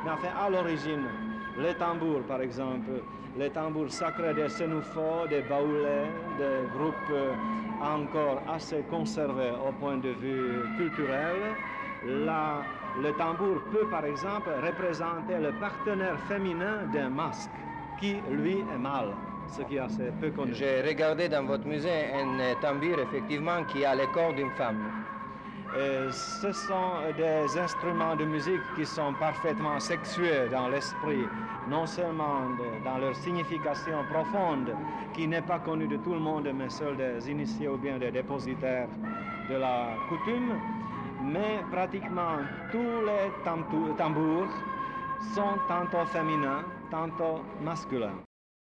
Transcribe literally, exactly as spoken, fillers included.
Mais enfin, à l'origine, les tambours, par exemple, les tambours sacrés des sénouphos, des baoulés, des groupes euh, encore assez conservés au point de vue culturel. Là, le tambour peut, par exemple, représenter le partenaire féminin d'un masque, qui, lui, est mâle, ce qui est assez peu connu. J'ai regardé dans votre musée un tambour, effectivement, qui a le corps d'une femme. Et ce sont des instruments de musique qui sont parfaitement sexués dans l'esprit, non seulement de, dans leur signification profonde, qui n'est pas connue de tout le monde, mais seul des initiés ou bien des dépositaires de la coutume, mais pratiquement tous les tambours sont tantôt féminins, tantôt masculins.